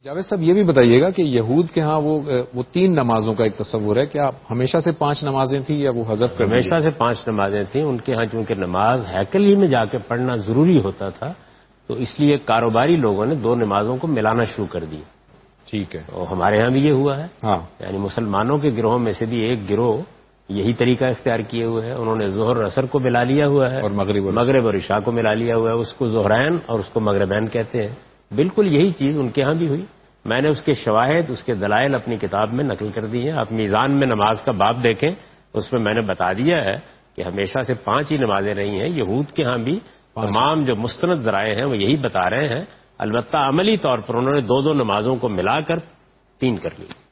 जावेद साहब ये भी बताइएगा कि यहूद के यहाँ वो 3 नमाजों का एक तस्वुर है, क्या हमेशा से 5 नमाजें थी या वो हज़फ कर दी? हमेशा से 5 नमाजें थी। उनके यहाँ चूंकि नमाज हैकल ही में जाके पढ़ना जरूरी होता था, तो इसलिए कारोबारी लोगों ने 2 नमाजों को मिलाना शुरू कर दिया। ठीक है। और हमारे यहाँ भी ये हुआ है। हाँ, यानी मुसलमानों के गिरोह में से भी एक गिरोह यही तरीका इख्तियार किए हुए है। उन्होंने जोहर असर को मिला लिया हुआ है और मगरिब और इशा को मिला लिया हुआ है। उसको जोहरैन और उसको मगरिबैन कहते हैं। बिल्कुल यही चीज उनके यहाँ भी हुई। मैंने उसके शवाहिद, उसके दलाइल अपनी किताब में नकल कर दी है। आप मीज़ान में नमाज का बाब देखें, उसमें मैंने बता दिया है कि हमेशा से 5 ही नमाजें रही हैं। यहूद के यहाँ भी तमाम जो मुस्तनद ज़राए हैं वो यही बता रहे हैं। अलबत्ता अमली तौर पर उन्होंने 2-2 नमाजों को मिलाकर 3 कर ली।